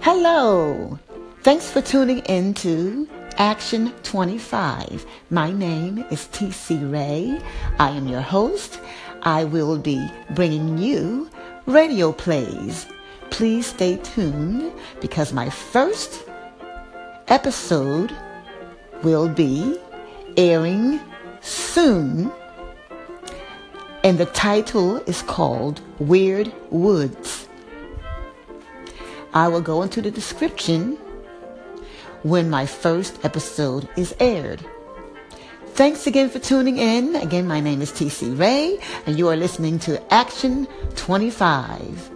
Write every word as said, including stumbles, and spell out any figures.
Hello. Thanks for tuning in to Action twenty-five. My name is T C Ray. I am your host. I will be bringing you radio plays. Please stay tuned because my first episode will be airing soon, and the title is called Weird Woods. I will go into the description when my first episode is aired. Thanks again for tuning in. Again, my name is T C Ray, and you are listening to Action twenty-five.